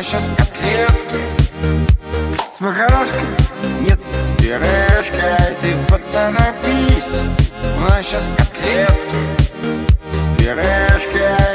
сейчас котлетки с макарошкой, нет, с пюрешкой. Ты поторопись, у нас сейчас котлетки с пюрешкой.